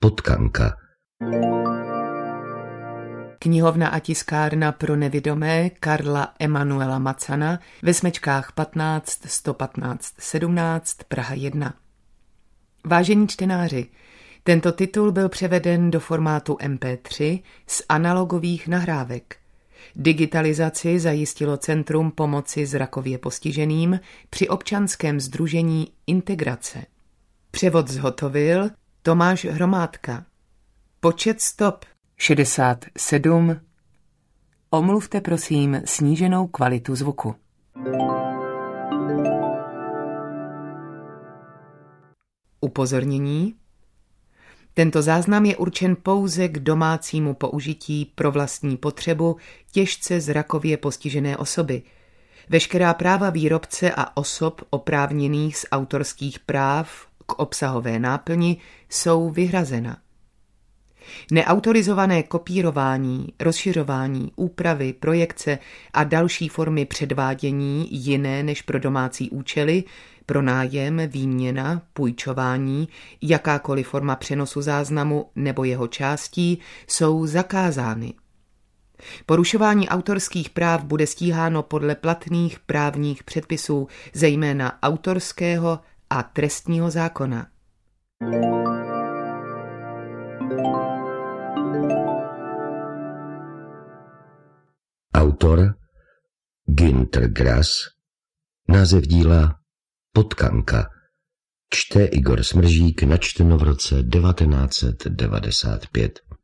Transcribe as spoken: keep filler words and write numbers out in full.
Potkanka. Knihovna a tiskárna pro nevidomé Karla Emanuela Macana ve Smečkách patnáct sto patnáct sedmnáct Praha jedna. Vážení čtenáři, tento titul byl převeden do formátu em pé tři z analogových nahrávek. Digitalizaci zajistilo Centrum pomoci zrakově postiženým při občanském sdružení Integrace. Převod zhotovil Tomáš Hromádka. Počet stop šedesát sedm. Omluvte prosím sníženou kvalitu zvuku. Upozornění. Tento záznam je určen pouze k domácímu použití pro vlastní potřebu těžce zrakově postižené osoby. Veškerá práva výrobce a osob oprávněných z autorských práv k obsahové náplni jsou vyhrazena. Neautorizované kopírování, rozšiřování, úpravy, projekce a další formy předvádění jiné než pro domácí účely, pronájem, výměna, půjčování, jakákoliv forma přenosu záznamu nebo jeho částí jsou zakázány. Porušování autorských práv bude stíháno podle platných právních předpisů, zejména autorského a trestního zákona. Autor Günter Grass. Název díla Potkanka. Čte Igor Smržík, načteno v roce devatenáct set devadesát pět.